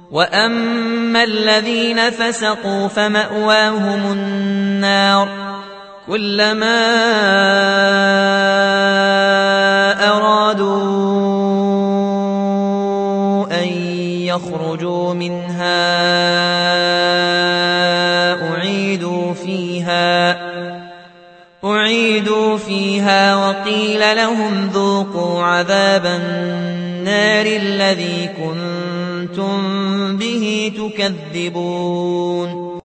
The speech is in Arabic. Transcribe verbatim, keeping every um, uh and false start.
وأما الذين فسقوا فمأواهم النار كلما أرادوا أن يخرجوا منها أعيدوا فيها أعيدوا فيها وقيل لهم ذوقوا عذاب النار الذي كنتم به تكذبون